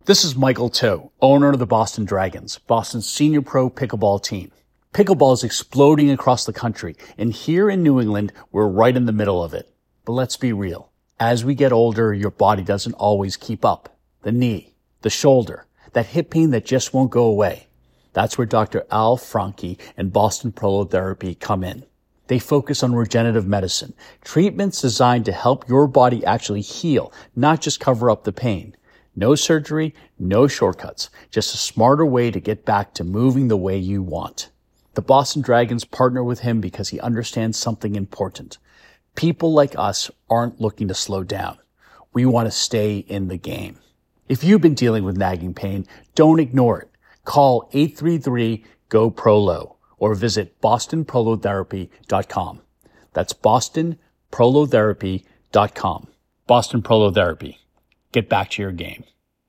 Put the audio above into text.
This is Michael Toe, owner of the Boston Dragons, Boston's senior pro pickleball team. Pickleball is exploding across the country, and here in New England, we're right in the middle of it. But let's be real. As we get older, your body doesn't always keep up. The knee, the shoulder, that hip pain that just won't go away. That's where Dr. Al Franke and Boston Prolotherapy come in. They focus on regenerative medicine, treatments designed to help your body actually heal, not just cover up the pain. No surgery, no shortcuts, just a smarter way to get back to moving the way you want. The Boston Dragons partner with him because he understands something important. People like us aren't looking to slow down. We want to stay in the game. If you've been dealing with nagging pain, don't ignore it. Call 833-GO-PROLO or visit bostonprolotherapy.com. That's bostonprolotherapy.com. Boston Prolotherapy. Get back to your game.